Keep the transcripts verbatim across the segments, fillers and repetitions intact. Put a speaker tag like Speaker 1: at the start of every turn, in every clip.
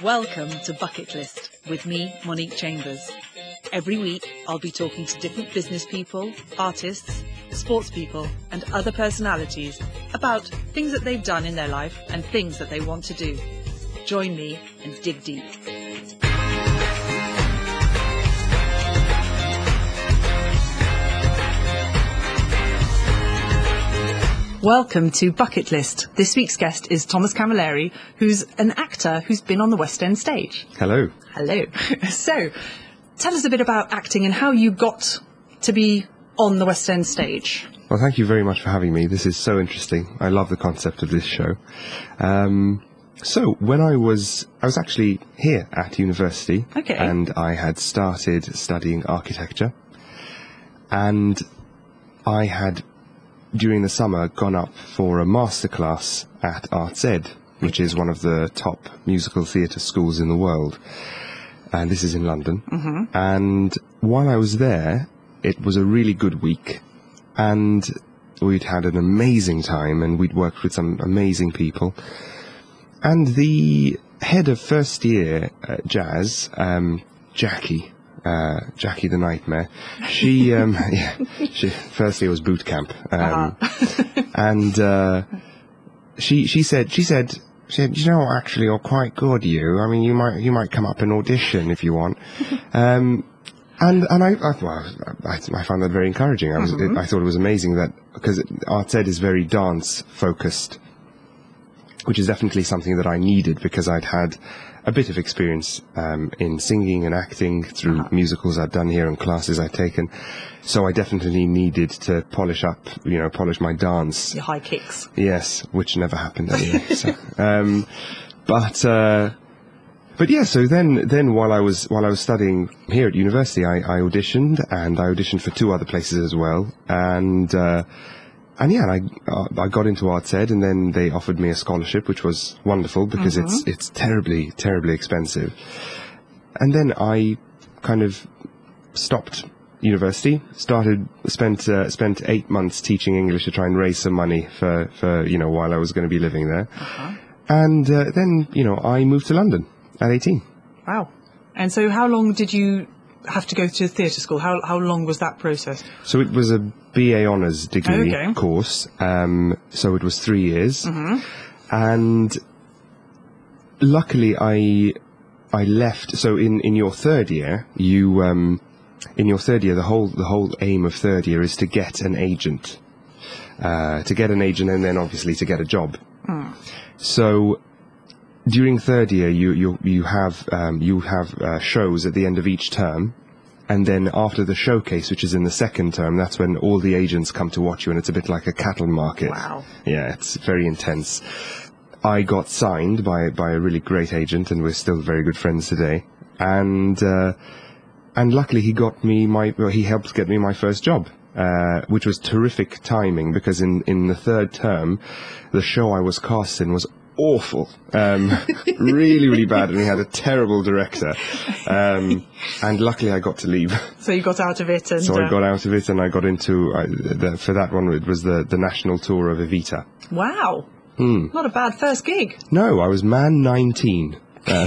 Speaker 1: Welcome to Bucket List with me, Monique Chambers. Every week, I'll be talking to different business people, artists, sports people, and other personalities about things that they've done in their life and things that they want to do. Join me and dig deep. Welcome to Bucket List. This week's guest is Thomas Camilleri, who's an actor who's been on the West End stage.
Speaker 2: Hello.
Speaker 1: Hello. So, tell us a bit about acting and how you got to be on the West End stage.
Speaker 2: Well, thank you very much for having me. This is so interesting. I love the concept of this show. Um, so, when I was, I was actually here at university.
Speaker 1: Okay.
Speaker 2: And I had started studying architecture. And I had, during the summer, gone up for a masterclass at ArtsEd, which is one of the top musical theatre schools in the world. And this is in London. Mm-hmm. And while I was there, it was a really good week. And we'd had an amazing time, and we'd worked with some amazing people. And the head of first year uh, jazz, um, Jackie, uh, Jackie the Nightmare, she, um, yeah, she, first year was boot camp. Um, uh-huh. and uh, she, she said, she said, She said, you know, actually, you're quite good, you. I mean, you might you might come up and audition if you want. um, and and I I, well, I I found that very encouraging. I was mm-hmm. it, I thought it was amazing that, because ArtsEd is very dance focused, which is definitely something that I needed, because I'd had a bit of experience um, in singing and acting through uh-huh. musicals I'd done here and classes I'd taken. So I definitely needed to polish up, you know, polish my dance.
Speaker 1: Your high kicks.
Speaker 2: Yes, which never happened anyway. so, um, but uh, but yeah, so then then while I was while I was studying here at university, I, I auditioned, and I auditioned for two other places as well, and uh, and yeah, and I uh, I got into ArtsEd, and then they offered me a scholarship, which was wonderful, because mm-hmm. it's it's terribly terribly expensive. And then I kind of stopped university, started spent uh, spent eight months teaching English to try and raise some money for, for you know, while I was going to be living there. Uh-huh. And uh, then, you know, I moved to London at eighteen.
Speaker 1: Wow. And so how long did you have to go to theatre school? How how long was that process?
Speaker 2: So it was a B A honours degree
Speaker 1: okay.
Speaker 2: course. Um, so it was three years.
Speaker 1: Mm-hmm.
Speaker 2: And luckily I I left. So in, in your third year, you... Um, In your third year, the whole the whole aim of third year is to get an agent, uh, to get an agent, and then obviously to get a job. Mm. So during third year, you you you have um, you have uh, shows at the end of each term, and then after the showcase, which is in the second term, that's when all the agents come to watch you, and it's a bit like a cattle market.
Speaker 1: Wow!
Speaker 2: Yeah, it's very intense. I got signed by by a really great agent, and we're still very good friends today. And uh, And luckily, he got me my. Well, he helped get me my first job, uh, which was terrific timing, because in, in the third term, the show I was cast in was awful, um, really, really bad, and we had a terrible director. Um, and luckily, I got to leave.
Speaker 1: So you got out of it, and
Speaker 2: so
Speaker 1: uh...
Speaker 2: I got out of it, and I got into uh, the, for that one. It was the the national tour of Evita.
Speaker 1: Wow,
Speaker 2: mm.
Speaker 1: Not a bad first gig.
Speaker 2: No, I was man nineteen. Uh,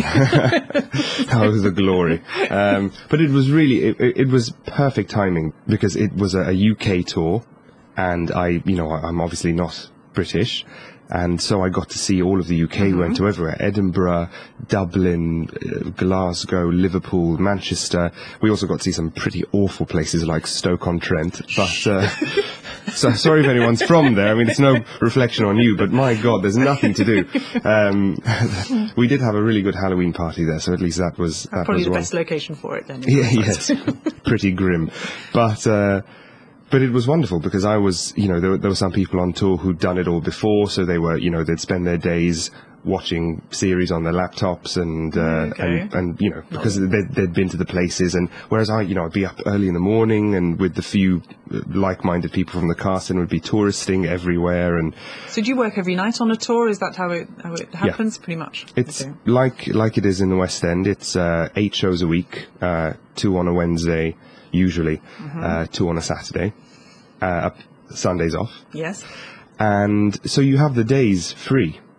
Speaker 2: that was the glory. Um, but it was really, it, it was perfect timing, because it was a, a U K tour, and I, you know, I'm obviously not British, and so I got to see all of the U K. Mm-hmm. Went to everywhere: Edinburgh, Dublin, uh, Glasgow, Liverpool, Manchester. We also got to see some pretty awful places like Stoke-on-Trent, but uh, so sorry if anyone's from there. I mean, it's no reflection on you, but my God, there's nothing to do. Um, we did have a really good Halloween party there, so at least that was that
Speaker 1: probably
Speaker 2: was
Speaker 1: the
Speaker 2: one.
Speaker 1: best location for it then.
Speaker 2: Yeah, yes, pretty grim, but uh, but it was wonderful, because I was, you know, there were, there were some people on tour who'd done it all before, so they were, you know, they'd spend their days watching series on their laptops, and uh,
Speaker 1: okay.
Speaker 2: and, and you know, because they'd, they'd been to the places, and whereas I, you know, I'd be up early in the morning, and with the few like-minded people from the cast, and would be touristing everywhere. And
Speaker 1: so, do you work every night on a tour? Is that how it how it happens?
Speaker 2: Yeah.
Speaker 1: Pretty much.
Speaker 2: It's
Speaker 1: okay.
Speaker 2: like like it is in the West End. It's uh, eight shows a week, uh, two on a Wednesday, usually, mm-hmm. uh, two on a Saturday, uh, Sundays off.
Speaker 1: Yes.
Speaker 2: And so you have the days free.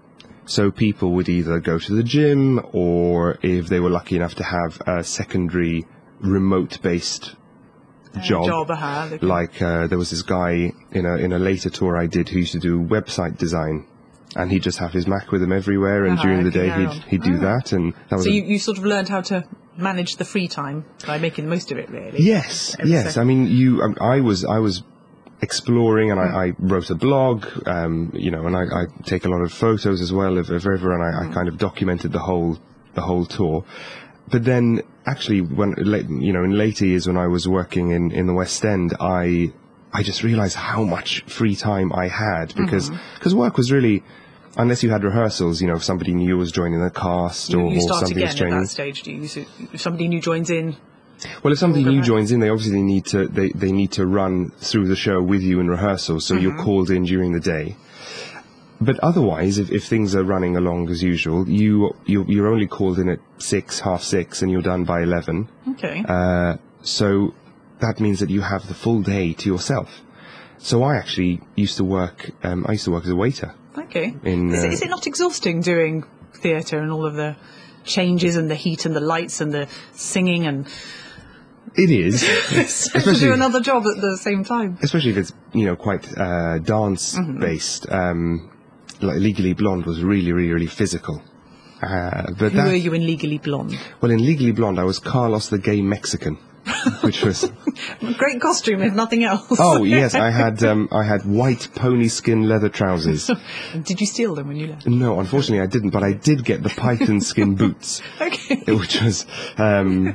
Speaker 2: So people would either go to the gym, or if they were lucky enough to have a secondary remote-based
Speaker 1: Uh,
Speaker 2: job,
Speaker 1: job uh-huh, they can-
Speaker 2: like uh, there was this guy in a in a later tour I did who used to do website design, and he'd just have his Mac with him everywhere, and
Speaker 1: Uh-huh,
Speaker 2: during the
Speaker 1: okay,
Speaker 2: day
Speaker 1: carry
Speaker 2: he'd
Speaker 1: on.
Speaker 2: he'd do
Speaker 1: Ah.
Speaker 2: that, and that was
Speaker 1: So
Speaker 2: a-
Speaker 1: you, you sort of learned how to manage the free time by making the most of it, really.
Speaker 2: yes,
Speaker 1: Every
Speaker 2: yes.
Speaker 1: second.
Speaker 2: I mean, you. Um, I was I was exploring, and
Speaker 1: Hmm.
Speaker 2: I, I wrote a blog, um, you know, and I, I take a lot of photos as well of, of River, and I,
Speaker 1: Hmm.
Speaker 2: I kind of documented the whole the whole tour. But then, actually, when late, you know, in later years when I was working in, in the West End, I I just realised how much free time I had, because
Speaker 1: Mm-hmm.
Speaker 2: cause work was really, unless you had rehearsals, you know, if somebody new was joining the cast,
Speaker 1: You,
Speaker 2: or,
Speaker 1: you
Speaker 2: or
Speaker 1: start
Speaker 2: somebody
Speaker 1: again
Speaker 2: was
Speaker 1: at
Speaker 2: joining.
Speaker 1: that stage, do you? So if somebody new joins in,
Speaker 2: Well, if somebody
Speaker 1: All go
Speaker 2: new
Speaker 1: back.
Speaker 2: joins in, they obviously need to they, they need to run through the show with you in rehearsal, so
Speaker 1: Mm-hmm.
Speaker 2: you're called in during the day. But otherwise, if, if things are running along as usual, you, you you're only called in at six, half six, and you're done by eleven.
Speaker 1: okay.
Speaker 2: Uh, so that means that you have the full day to yourself. So I actually used to work. Um, I used to work as a waiter.
Speaker 1: okay.
Speaker 2: in,
Speaker 1: is, it,
Speaker 2: uh,
Speaker 1: is it not exhausting doing theatre and all of the changes and the heat and the lights and the singing and
Speaker 2: It is,
Speaker 1: to
Speaker 2: especially
Speaker 1: do another job at the same time?
Speaker 2: especially if it's, you know, quite uh, dance based. Um, like Legally Blonde was really, really, really physical. Uh, but
Speaker 1: Who
Speaker 2: that,
Speaker 1: were you in Legally Blonde?
Speaker 2: well, in Legally Blonde, I was Carlos the Gay Mexican, which was.
Speaker 1: Great costume, if nothing else.
Speaker 2: Oh yes, I had um, I had white pony skin leather trousers.
Speaker 1: Did you steal them when you left?
Speaker 2: No, unfortunately I didn't, but I did get the python skin boots,
Speaker 1: Okay.
Speaker 2: which was. Um,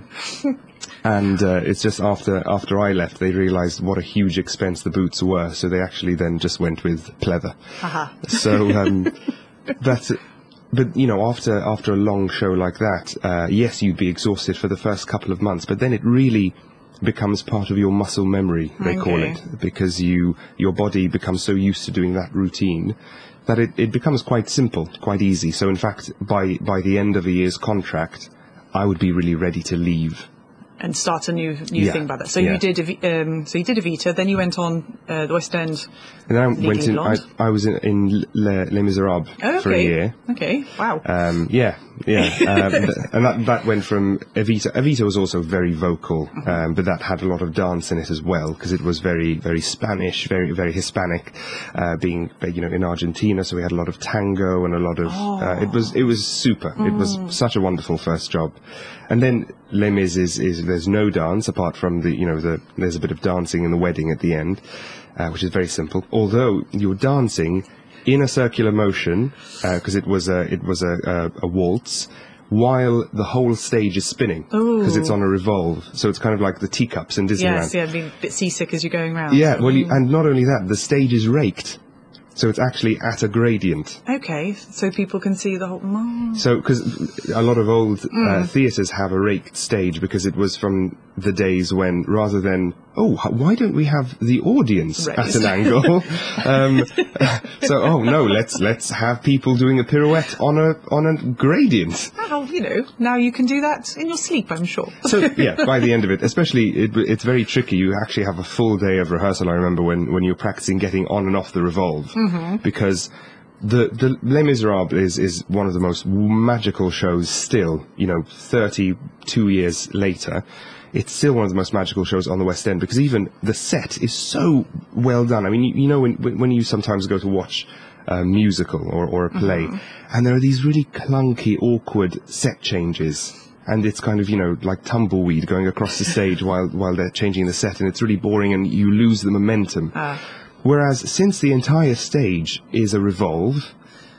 Speaker 2: and uh, it's just after after I left, they realised what a huge expense the boots were, so they actually then just went with pleather.
Speaker 1: Haha.
Speaker 2: So um, that's it. But, you know, after after a long show like that, uh, yes, you'd be exhausted for the first couple of months, but then it really becomes part of your muscle memory, they call
Speaker 1: Okay.
Speaker 2: it, because you your body becomes so used to doing that routine that it, it becomes quite simple, quite easy. So, in fact, by, by the end of a year's contract, I would be really ready to leave.
Speaker 1: And start a new new
Speaker 2: Yeah,
Speaker 1: thing about that. So
Speaker 2: yeah.
Speaker 1: you did Evi- um, so you did Evita, then you went on uh, the West End.
Speaker 2: And then I
Speaker 1: Legally
Speaker 2: went in, I,
Speaker 1: Blonde?
Speaker 2: I was in, in Les, Les Miserables
Speaker 1: Oh, okay.
Speaker 2: for a year.
Speaker 1: Okay. Wow.
Speaker 2: Um, yeah, yeah, um, th- and that that went from Evita. Evita was also very vocal, um, but that had a lot of dance in it as well, because it was very, very Spanish, very, very Hispanic, uh, being uh, you know in Argentina. So we had a lot of tango and a lot of. Uh, it was it was super. It was such a wonderful first job, and then Les Mis is, is there's no dance apart from the you know the there's a bit of dancing in the wedding at the end, uh, which is very simple. Although you're dancing in a circular motion, because it was a it was a, a, a waltz, while the whole stage is spinning, because it's on a revolve. So it's kind of like the teacups in Disneyland.
Speaker 1: Yes, yeah, being a bit seasick as you're going round.
Speaker 2: Yeah, well, you, and not only that, the stage is raked, so it's actually at a gradient.
Speaker 1: Okay, so people can see the whole. Mm.
Speaker 2: So, because a lot of old uh, theatres have a raked stage, because it was from the days when, rather than, oh, h- why don't we have the audience at
Speaker 1: Raised.
Speaker 2: an angle? um, so, oh no, let's let's have people doing a pirouette on a on a gradient.
Speaker 1: Well, you know, now you can do that in your sleep, I'm sure.
Speaker 2: So yeah, by the end of it, especially it, it's very tricky. You actually have a full day of rehearsal. I remember when when you're practicing getting on and off the revolve, because the the Les Miserables is is one of the most magical shows still. You know, thirty-two years later, it's still one of the most magical shows on the West End, because even the set is so well done. I mean, you, you know, when when you sometimes go to watch a musical or, or a play, and there are these really clunky, awkward set changes, and it's kind of, you know, like tumbleweed going across the stage while while they're changing the set, and it's really boring, and you lose the momentum.
Speaker 1: Ah.
Speaker 2: Whereas, since the entire stage is a revolve,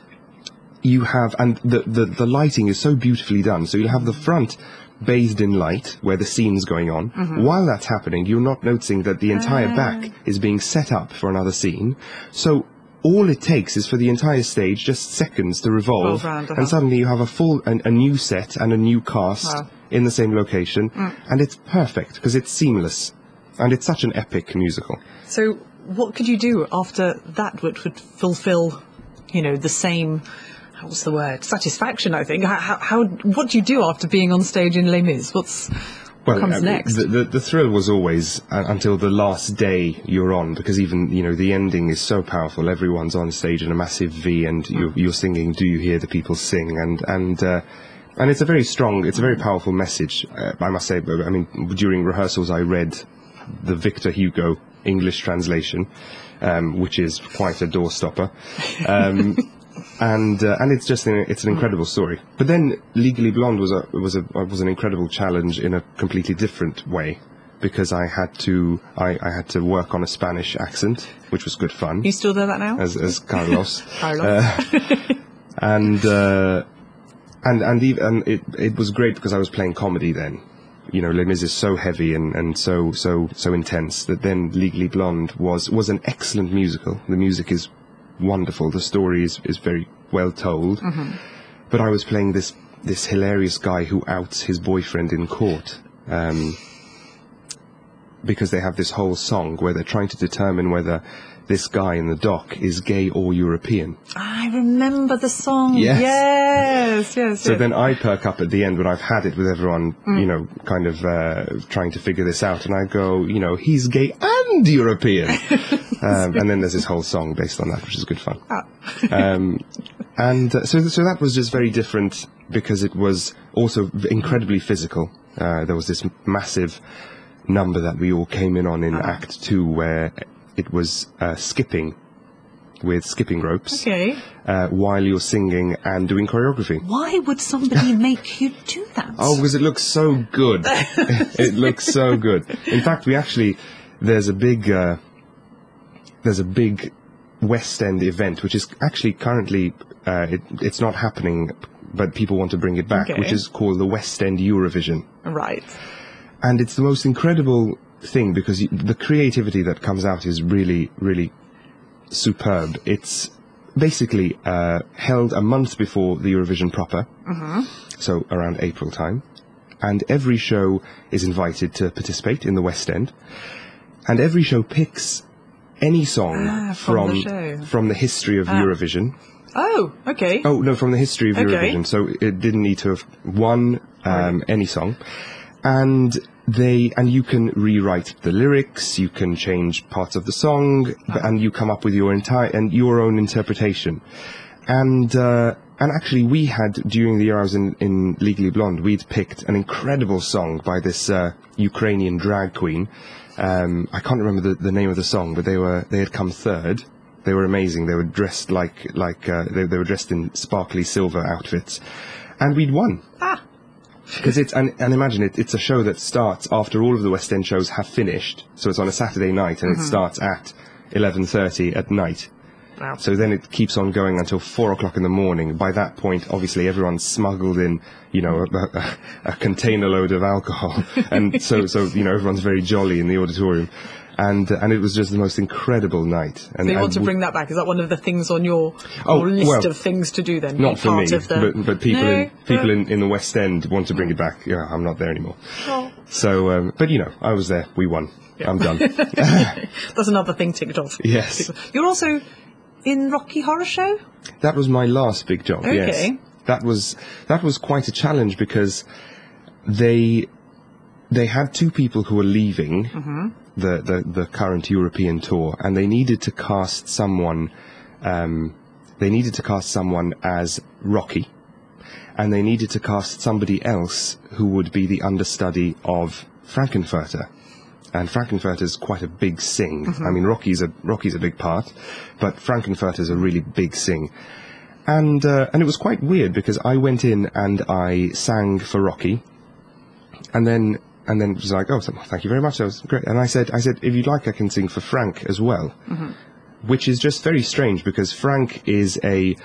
Speaker 2: you have, and the, the, the lighting is so beautifully done, so you'll have the front bathed in light, where the scene's going on. While that's happening, you're not noticing that the entire back is being set up for another scene. So all it takes is for the entire stage just seconds to revolve,
Speaker 1: Revolve round, uh-huh.
Speaker 2: and suddenly you have a full, a, a new set and a new cast
Speaker 1: Wow.
Speaker 2: in the same location, and it's perfect, because it's seamless. And it's such an epic musical.
Speaker 1: So, what could you do after that which would fulfil, you know, the same, what's the word, satisfaction, I think? How, how, how what do you do after being on stage in Les Mis? What's, What comes
Speaker 2: uh,
Speaker 1: next?
Speaker 2: The, the, the thrill was always uh, until the last day you're on, because even, you know, the ending is so powerful. Everyone's on stage in a massive V, and you're, you're singing "Do You Hear the People Sing?" and and uh, and it's a very strong, it's a very powerful message. Uh, I must say. I mean, during rehearsals, I read the Victor Hugo English translation, um, which is quite a doorstopper. Um, And uh, and it's just an, it's an incredible story. But then Legally Blonde was a was a was an incredible challenge in a completely different way, because I had to I, I had to work on a Spanish accent, which was good fun.
Speaker 1: You still do that now?
Speaker 2: As as Carlos.
Speaker 1: Carlos.
Speaker 2: Uh, and uh, and and even and it it was great because I was playing comedy then. You know, Les Mis is so heavy and, and so so so intense that then Legally Blonde was was an excellent musical. The music is wonderful. The story is, is very well told. Mm-hmm. But I was playing this this hilarious guy who outs his boyfriend in court, um, because they have this whole song where they're trying to determine whether this guy in the dock is gay or European.
Speaker 1: I remember the song.
Speaker 2: Yes.
Speaker 1: Yes, yes.
Speaker 2: So
Speaker 1: yes.
Speaker 2: then I perk up at the end when I've had it with everyone, mm. you know, kind of uh, trying to figure this out. And I go, you know, he's gay and European. um, and then there's this whole song based on that, which is good fun.
Speaker 1: Ah.
Speaker 2: um, and uh, so, so that was just very different because it was also incredibly physical. Uh, there was this massive number that we all came in on in ah. Act Two where it was uh, skipping with skipping ropes
Speaker 1: okay.
Speaker 2: uh, while you're singing and doing choreography.
Speaker 1: Why would somebody make you do that?
Speaker 2: Oh, because it looks so good. It looks so good. In fact, we actually, there's a big, uh, there's a big West End event, which is actually currently, uh, it, it's not happening, but people want to bring it back,
Speaker 1: okay.
Speaker 2: which is called the West End Eurovision.
Speaker 1: Right.
Speaker 2: And it's the most incredible thing because you, the creativity that comes out is really, really superb. It's basically uh, held a month before the Eurovision proper, mm-hmm. so around April time, and every show is invited to participate in the West End, and every show picks any song
Speaker 1: ah, from
Speaker 2: from
Speaker 1: the show.
Speaker 2: from the history of ah. Eurovision.
Speaker 1: Oh, okay.
Speaker 2: Oh no, from the history of
Speaker 1: okay.
Speaker 2: Eurovision. So it didn't need to have won um, right. any song, and. They and you can rewrite the lyrics, you can change parts of the song, oh. and you come up with your entire and your own interpretation. And uh, and actually, we had during the year I was in, in Legally Blonde, we'd picked an incredible song by this uh, Ukrainian drag queen. Um, I can't remember the, the name of the song, but they were they had come third. They were amazing. They were dressed like like uh, they they were dressed in sparkly silver outfits, and we'd won.
Speaker 1: Ah.
Speaker 2: Because it's, and, and imagine it, it's a show that starts after all of the West End shows have finished. So it's on a Saturday night and mm-hmm. it starts at eleven thirty at night.
Speaker 1: Wow.
Speaker 2: So then it keeps on going until four o'clock in the morning. By that point, obviously everyone's smuggled in, you know, a, a, a container load of alcohol. And so, so, you know, everyone's very jolly in the auditorium. And uh, and it was just the most incredible night. And,
Speaker 1: so you want to
Speaker 2: we,
Speaker 1: bring that back? Is that one of the things on your,
Speaker 2: oh,
Speaker 1: your list
Speaker 2: well,
Speaker 1: of things to do then?
Speaker 2: Not for me,
Speaker 1: the...
Speaker 2: but, but people,
Speaker 1: no,
Speaker 2: in, people
Speaker 1: but...
Speaker 2: in, in the West End want to bring it back. Yeah, I'm not there anymore.
Speaker 1: Oh.
Speaker 2: So, um, but you know, I was there. We won. Yeah. I'm done.
Speaker 1: That's another thing ticked off.
Speaker 2: Yes.
Speaker 1: You're also in Rocky Horror Show?
Speaker 2: That was my last big job,
Speaker 1: okay.
Speaker 2: yes. That was, that was quite a challenge because they, they had two people who were leaving mm-hmm. the, the, the current European tour, and they needed to cast someone, um, they needed to cast someone as Rocky, and they needed to cast somebody else who would be the understudy of Frankenfurter. And Frankenfurter's quite a big sing. Mm-hmm. I mean, Rocky's a Rocky's a big part, but Frankenfurter's a really big sing. And uh, and it was quite weird because I went in and I sang for Rocky, and then and then it was like, oh, thank you very much, that was great. And I said, I said, if you'd like, I can sing for Frank as well, mm-hmm. which is just very strange because Frank is a.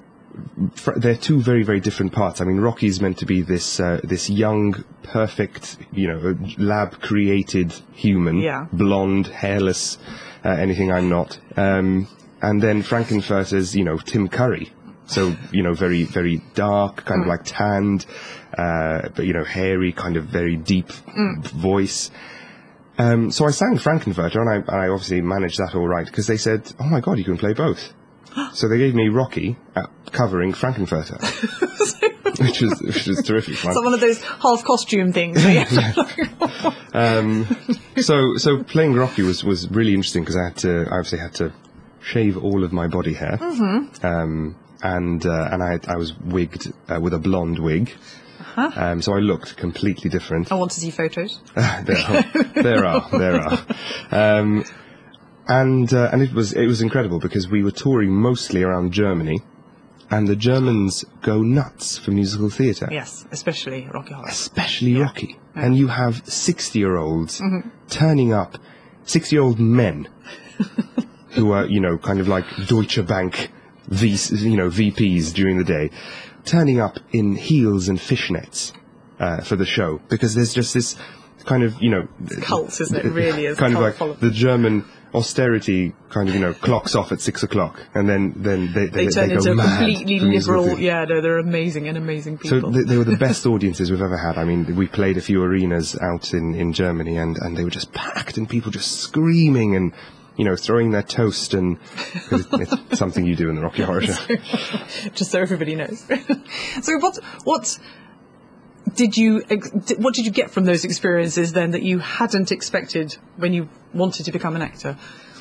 Speaker 2: They're two very, very different parts. I mean, Rocky's meant to be this uh, this young, perfect, you know, lab-created human,
Speaker 1: yeah.
Speaker 2: blonde, hairless, uh, anything I'm not. Um, and then Frankenfurter's, you know, Tim Curry. So, you know, very, very dark, kind mm. of like tanned, uh, but, you know, hairy, kind of very deep mm. voice. Um, so I sang Frankenfurter, and I, I obviously managed that all right, because they said, oh my God, you can play both. So they gave me Rocky uh, covering Frankenfurter, which was which was terrific fun.
Speaker 1: So one of those half costume things. Yeah.
Speaker 2: um, so so playing Rocky was, was really interesting because I had to I obviously had to shave all of my body hair, mm-hmm. um, and uh, and I I was wigged uh, with a blonde wig. Uh-huh. Um, so I looked completely different.
Speaker 1: I want to see photos.
Speaker 2: there, are, there are, there are, um, and uh, and it was it was incredible because we were touring mostly around Germany, and the Germans go nuts for musical theatre.
Speaker 1: Yes, especially Rocky Horror.
Speaker 2: Especially
Speaker 1: yeah.
Speaker 2: Rocky,
Speaker 1: yeah.
Speaker 2: And you have sixty-year-olds
Speaker 1: mm-hmm.
Speaker 2: turning up, sixty-year-old men who are you know kind of like Deutsche Bank, v, you know V Ps during the day. Turning up in heels and fishnets uh, for the show because there's just this kind of you know
Speaker 1: it's cult, isn't it? It really is
Speaker 2: kind of like
Speaker 1: following.
Speaker 2: The German austerity kind of you know clocks off at six o'clock and then then they they,
Speaker 1: they turn
Speaker 2: they go
Speaker 1: into
Speaker 2: mad
Speaker 1: completely liberal. Yeah, no, they're amazing and amazing people.
Speaker 2: So they, they were the best audiences we've ever had. I mean, we played a few arenas out in in Germany and and they were just packed and people just screaming and. You know, throwing their toast and cause it's, it's something you do in the Rocky Horror Show.
Speaker 1: Just so everybody knows. So what what did you what did you get from those experiences then that you hadn't expected when you wanted to become an actor?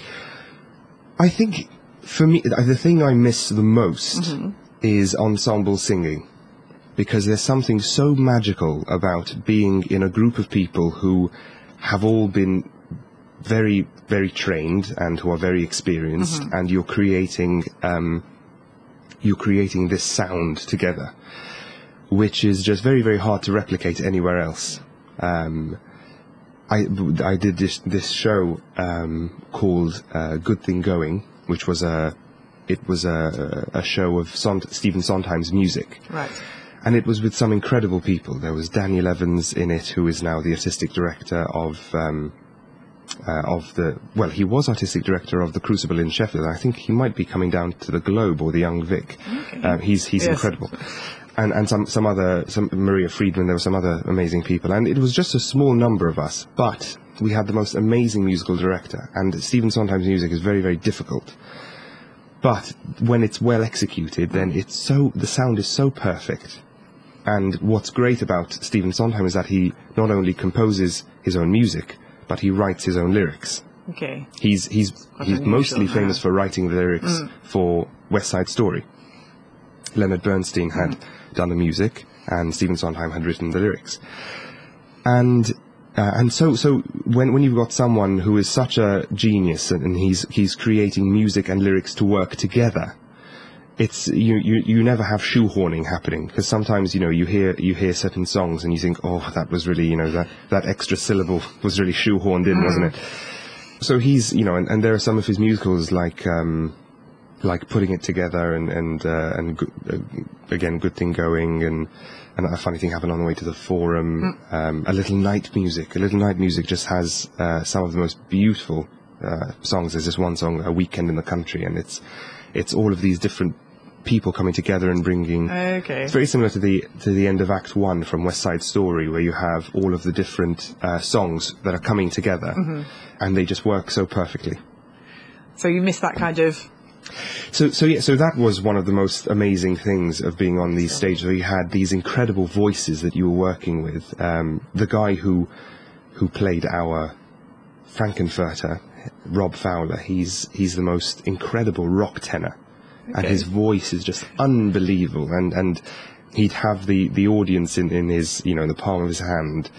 Speaker 2: I think for me the thing I miss the most mm-hmm. is ensemble singing because there's something so magical about being in a group of people who have all been very, very trained and who are very experienced, mm-hmm. and you're creating, um, you're creating this sound together, which is just very, very hard to replicate anywhere else. Um, I, I did this this show um, called uh, Good Thing Going, which was a, it was a, a show of Son- Stephen Sondheim's music.
Speaker 1: Right.
Speaker 2: And it was with some incredible people. There was Daniel Evans in it, who is now the artistic director of. Um, Uh, of the well, he was artistic director of the Crucible in Sheffield. I think he might be coming down to the Globe or the Young Vic.
Speaker 1: Okay.
Speaker 2: Uh, he's he's
Speaker 1: yes.
Speaker 2: incredible, and and some some other some Maria Friedman. There were some other amazing people, and it was just a small number of us. But we had the most amazing musical director, and Stephen Sondheim's music is very very difficult. But when it's well executed, then it's so the sound is so perfect. And what's great about Stephen Sondheim is that he not only composes his own music, but he writes his own lyrics.
Speaker 1: Okay.
Speaker 2: He's he's he's mostly
Speaker 1: unusual,
Speaker 2: famous
Speaker 1: yeah.
Speaker 2: for writing the lyrics mm. for West Side Story. Leonard Bernstein had mm. done the music, and Stephen Sondheim had written the lyrics. And uh, and so so when when you've got someone who is such a genius and, and he's he's creating music and lyrics to work together, it's you, you you never have shoehorning happening, because sometimes you know you hear you hear certain songs and you think, oh, that was really, you know, that that extra syllable was really shoehorned in, mm. wasn't it? So he's, you know, and, and there are some of his musicals like um like Putting It Together and and uh, and go, uh, again Good Thing Going and and a funny thing happened on the way to the Forum. Mm. Um, a Little Night Music. A Little Night Music just has uh, some of the most beautiful uh, songs. There's this one song, A Weekend in the Country, and it's it's all of these different people coming together and bringing.
Speaker 1: Okay.
Speaker 2: It's very similar to the to the end of Act One from West Side Story, where you have all of the different uh, songs that are coming together, mm-hmm. and they just work so perfectly.
Speaker 1: So you miss that kind of.
Speaker 2: So so yeah, so that was one of the most amazing things of being on these stages, where you had these incredible voices that you were working with. Um, the guy who who played our Frankenfurter, Rob Fowler, he's he's the most incredible rock tenor. Okay. And his voice is just unbelievable, and, and he'd have the, the audience in, in his, you know, in the palm of his hand.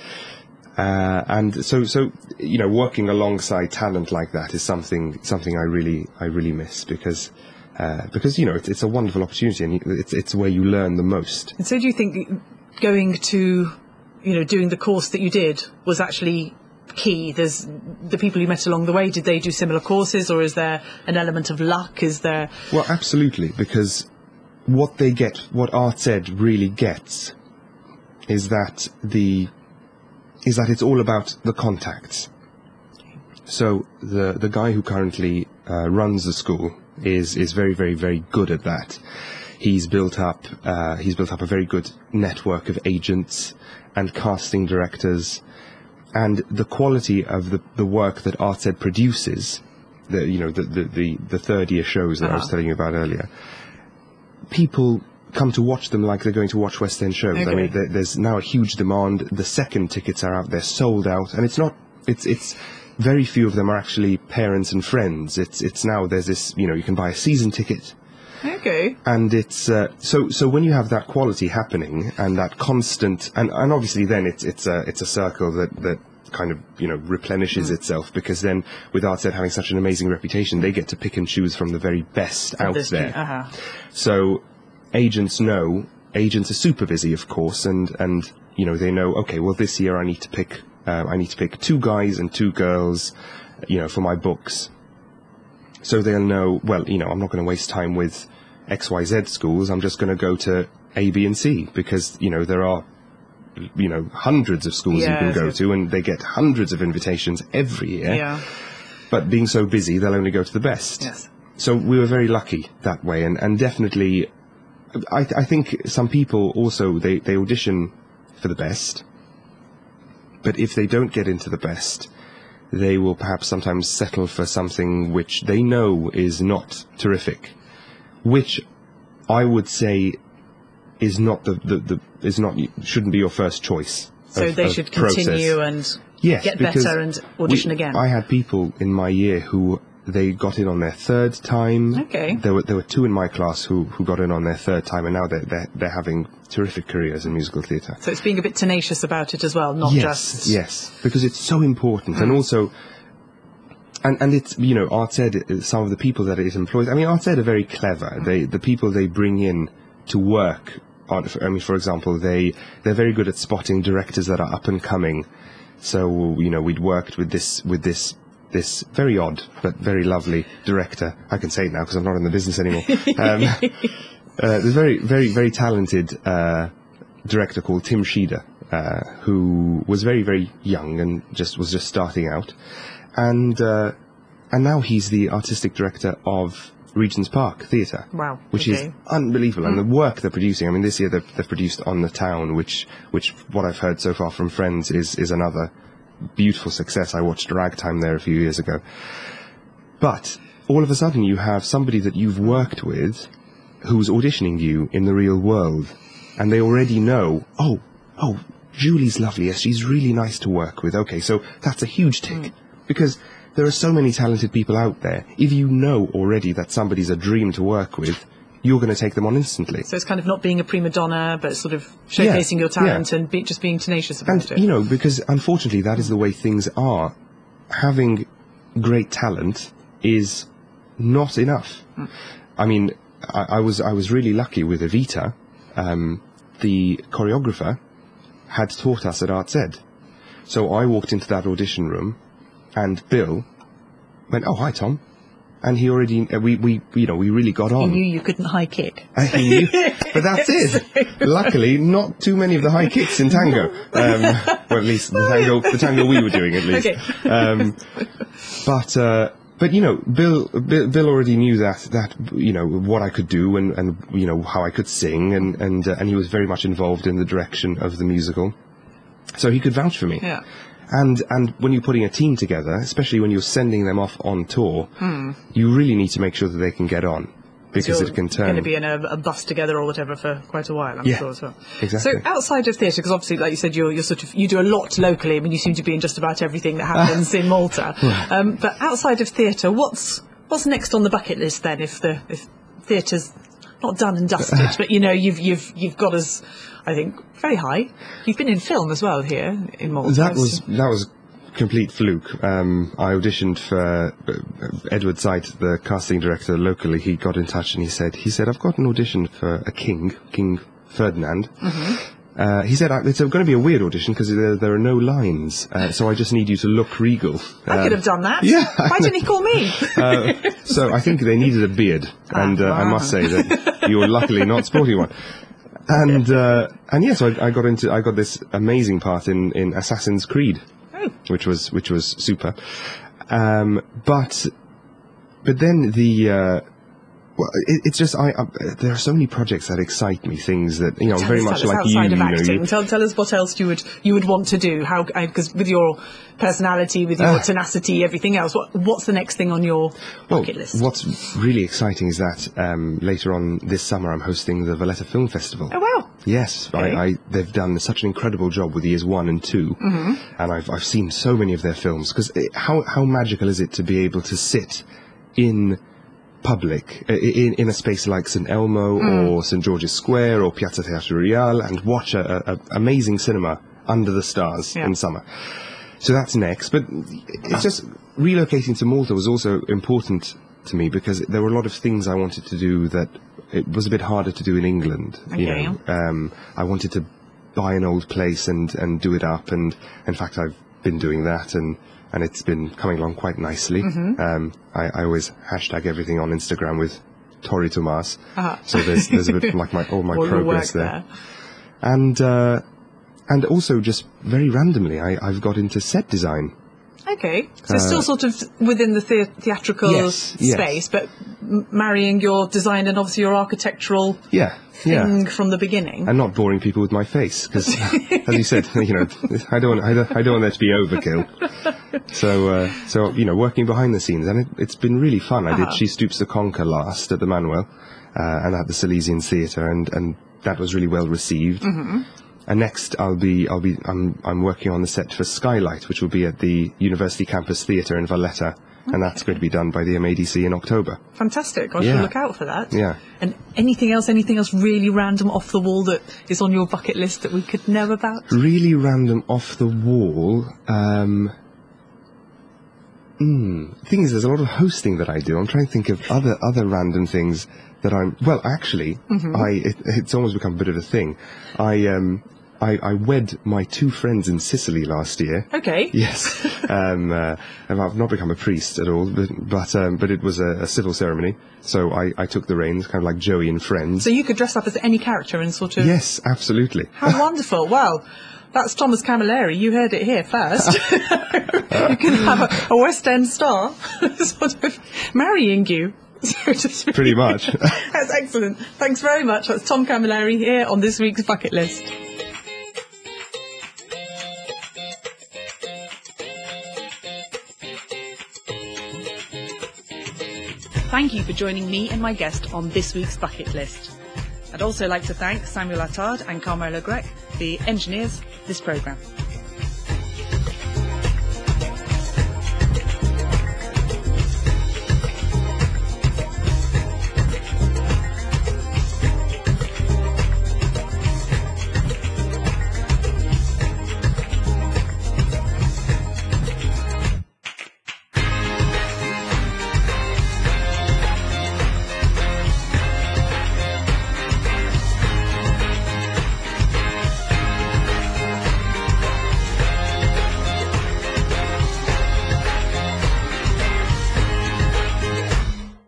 Speaker 2: Uh, and so, so, you know, working alongside talent like that is something, something I really, I really miss, because, uh, because, you know, it's, it's a wonderful opportunity, and it's, it's where you learn the most.
Speaker 1: And so do you think going to, you know, doing the course that you did was actually key? There's the people you met along the way, did they do similar courses, or is there an element of luck? Is there...
Speaker 2: Well, absolutely, because what they get, what ArtsEd really gets, is that the is that it's all about the contacts. So the the guy who currently uh, runs the school is is very very very good at that. He's built up uh, he's built up a very good network of agents and casting directors. And the quality of the, the work that ArtsEd produces the you know the the the, the third year shows that
Speaker 1: Uh-huh.
Speaker 2: I was telling you about earlier, people come to watch them like they're going to watch West End shows.
Speaker 1: Okay.
Speaker 2: I mean, there, there's now a huge demand. The second tickets are out; they're sold out, and it's not. It's it's very few of them are actually parents and friends. It's it's now there's this. You know, you can buy a season ticket.
Speaker 1: Okay.
Speaker 2: And it's uh, so so when you have that quality happening and that constant and, and obviously then it's it's a it's a circle that, that kind of you know replenishes
Speaker 1: Mm.
Speaker 2: itself, because then with ArtSed having such an amazing reputation, they get to pick and choose from the very best out
Speaker 1: This-
Speaker 2: there.
Speaker 1: Uh-huh.
Speaker 2: So agents know agents are super busy, of course, and and you know they know, okay, well this year I need to pick uh, I need to pick two guys and two girls, you know, for my books. So they'll know, well, you know, I'm not going to waste time with X Y Z schools. I'm just going to go to A, B, and C, because, you know, there are, you know, hundreds of schools
Speaker 1: Yeah,
Speaker 2: you can go
Speaker 1: so-
Speaker 2: to, and they get hundreds of invitations every year.
Speaker 1: Yeah.
Speaker 2: But being so busy, they'll only go to the best.
Speaker 1: Yes.
Speaker 2: So we were very lucky that way, and, and definitely, I, I think some people also, they, they audition for the best, but if they don't get into the best, they will perhaps sometimes settle for something which they know is not terrific, which I would say is not the, the, the is not shouldn't be your first choice.
Speaker 1: So
Speaker 2: of-
Speaker 1: they
Speaker 2: of
Speaker 1: should
Speaker 2: process.
Speaker 1: continue and
Speaker 2: Yes,
Speaker 1: get
Speaker 2: because
Speaker 1: better and audition
Speaker 2: we-
Speaker 1: again.
Speaker 2: I had people in my year who they got in on their third time.
Speaker 1: Okay.
Speaker 2: There were there were two in my class who, who got in on their third time, and now they're they're, they're having terrific careers in musical theatre.
Speaker 1: So it's being a bit tenacious about it as well, not
Speaker 2: yes,
Speaker 1: just...
Speaker 2: yes, because it's so important, and also, and and it's you know, ArtSed, some of the people that it employs. I mean, ArtSed are very clever. They the people they bring in to work. On, I mean, for example, they they're very good at spotting directors that are up and coming. So you know, we'd worked with this with this. This very odd but very lovely director. I can say it now because I'm not in the business anymore. Um, uh, there's a very, very, very talented uh, director called Tim Sheeder, uh, who was very, very young and just was just starting out, and uh, and now he's the artistic director of Regent's Park Theatre.
Speaker 1: Wow,
Speaker 2: which
Speaker 1: okay.
Speaker 2: is unbelievable, and the work they're producing. I mean, this year they've, they've produced On the Town, which, which what I've heard so far from friends is is another beautiful success. I watched Ragtime there a few years ago. But all of a sudden you have somebody that you've worked with who's auditioning you in the real world, and they already know, oh, oh, Julie's lovely, yes, she's really nice to work with. Okay, so that's a huge tick.
Speaker 1: Mm.
Speaker 2: Because there are so many talented people out there. If you know already that somebody's a dream to work with, you're going to take them on instantly.
Speaker 1: So it's kind of not being a prima donna, but sort of showcasing
Speaker 2: Yeah,
Speaker 1: your talent
Speaker 2: yeah.
Speaker 1: and be, just being tenacious about
Speaker 2: And,
Speaker 1: it.
Speaker 2: you know, because unfortunately that is the way things are. Having great talent is not enough.
Speaker 1: Mm.
Speaker 2: I mean, I, I was I was really lucky with Evita. Um, the choreographer had taught us at ArtSed. So I walked into that audition room, and Bill went, "Oh, hi, Tom." And he already, uh, we, we, you know, we really got
Speaker 1: He
Speaker 2: on.
Speaker 1: knew you couldn't high kick.
Speaker 2: I knew, but that's it. Luckily, not too many of the high kicks in tango. Um, well, at least the tango, the tango we were doing, at least.
Speaker 1: Okay.
Speaker 2: Um, but, uh, but you know, Bill, Bill, Bill already knew that, that you know, what I could do and, and you know, how I could sing, and and uh, and he was very much involved in the direction of the musical, so he could vouch for me.
Speaker 1: Yeah.
Speaker 2: And and when you're putting a team together, especially when you're sending them off on tour,
Speaker 1: Hmm.
Speaker 2: you really need to make sure that they can get on, because it can turn.
Speaker 1: going to be in a, a bus together or whatever for quite a while, I'm
Speaker 2: Yeah,
Speaker 1: sure as well.
Speaker 2: exactly.
Speaker 1: So outside of theatre, because obviously, like you said, you're, you're sort of you do a lot locally. I mean, you seem to be in just about everything that happens in Malta. Um, but outside of theatre, what's what's next on the bucket list then? If the if theatre's not done and dusted, but you know, you've you've you've got us, I think, very high. You've been in film as well here in Malta.
Speaker 2: That was that was complete fluke. Um, I auditioned for uh, Edward Sight, the casting director locally. He got in touch and he said, he said, I've got an audition for a king, King Ferdinand. Mm-hmm. Uh, he said, it's going to be a weird audition because there, there are no lines, uh, so I just need you to look regal.
Speaker 1: I
Speaker 2: Uh,
Speaker 1: could have done that.
Speaker 2: yeah.
Speaker 1: Why didn't he call me?
Speaker 2: uh, so I think they needed a beard, and uh, I must say that you're luckily not sporting one. And uh, and yes, I, I got into I got this amazing part in, in Assassin's Creed,
Speaker 1: Oh.
Speaker 2: which was which was super. Um, but but then the uh, Well, it, it's just I, I. There are so many projects that excite me. Things that you know,
Speaker 1: tell
Speaker 2: very
Speaker 1: us,
Speaker 2: much
Speaker 1: tell us
Speaker 2: like you.
Speaker 1: outside
Speaker 2: You
Speaker 1: of
Speaker 2: know,
Speaker 1: acting.
Speaker 2: you,
Speaker 1: Tell, tell us what else you would you would want to do. How because with your personality, with your tenacity, everything else. What what's the next thing on your
Speaker 2: well,
Speaker 1: bucket list?
Speaker 2: what's really exciting is that um, later on this summer I'm hosting the Valletta Film Festival.
Speaker 1: Oh wow!
Speaker 2: Yes,
Speaker 1: Okay.
Speaker 2: I, I, they've done such an incredible job with years one and two,
Speaker 1: Mm-hmm.
Speaker 2: and I've I've seen so many of their films. Because how how magical is it to be able to sit in public uh, in in a space like Saint Elmo
Speaker 1: Mm.
Speaker 2: or Saint George's Square or Piazza Teatro Real and watch a, a, a amazing cinema under the stars
Speaker 1: Yeah.
Speaker 2: in summer. So that's next, but it's just relocating to Malta was also important to me because there were a lot of things I wanted to do that it was a bit harder to do in England. You
Speaker 1: Okay.
Speaker 2: know, um, I wanted to buy an old place and, and do it up, and in fact I've been doing that, and, and it's been coming along quite nicely.
Speaker 1: Mm-hmm.
Speaker 2: Um, I, I always hashtag everything on Instagram with Tori Tomas,
Speaker 1: Uh-huh.
Speaker 2: so there's there's a bit like my all my
Speaker 1: All your
Speaker 2: progress
Speaker 1: work
Speaker 2: there. and uh, and also just very randomly I, I've got into set design.
Speaker 1: Okay, so still sort of within the, the theatrical
Speaker 2: Yes, yes.
Speaker 1: space, but m- marrying your design and obviously your architectural
Speaker 2: Yeah, yeah.
Speaker 1: thing from the beginning.
Speaker 2: And not boring people with my face, because, as you said, you know, I don't, I don't, I don't want there to be overkill. So, uh, so you know, working behind the scenes, and it, it's been really fun. I
Speaker 1: Uh-huh.
Speaker 2: did She Stoops to Conquer last at the Manuel, uh, and at the Silesian Theatre, and, and that was really well received.
Speaker 1: Mm-hmm.
Speaker 2: And next, I'll be, I'll be, I'm, I'm working on the set for Skylight, which will be at the University Campus Theatre in Valletta, and that's going to be done by the M A D C in October.
Speaker 1: Fantastic. I
Speaker 2: Yeah.
Speaker 1: shall look out for that.
Speaker 2: Yeah.
Speaker 1: And anything else, anything else really random off the wall that is on your bucket list that we could know about?
Speaker 2: Really random off the wall. Um, mm, the thing is, there's a lot of hosting that I do. I'm trying to think of other other random things that I'm. Well, actually,
Speaker 1: Mm-hmm.
Speaker 2: I it, it's almost become a bit of a thing. I um I, I wed my two friends in Sicily last year.
Speaker 1: Okay.
Speaker 2: Yes, um, uh, and I've not become a priest at all, but but, um, but it was a, a civil ceremony, so I, I took the reins, kind of like Joey in Friends.
Speaker 1: So you could dress up as any character and sort of...
Speaker 2: Yes, absolutely.
Speaker 1: How wonderful. Well, that's Thomas Camilleri. You heard it here first. You can have a, a West End star sort of marrying you. So to speak.
Speaker 2: Pretty much.
Speaker 1: That's excellent. Thanks very much. That's Tom Camilleri here on this week's Bucket List. Thank you for joining me and my guest on this week's Bucket List. I'd also like to thank Samuel Attard and Carmelo Grech, the engineers of this programme.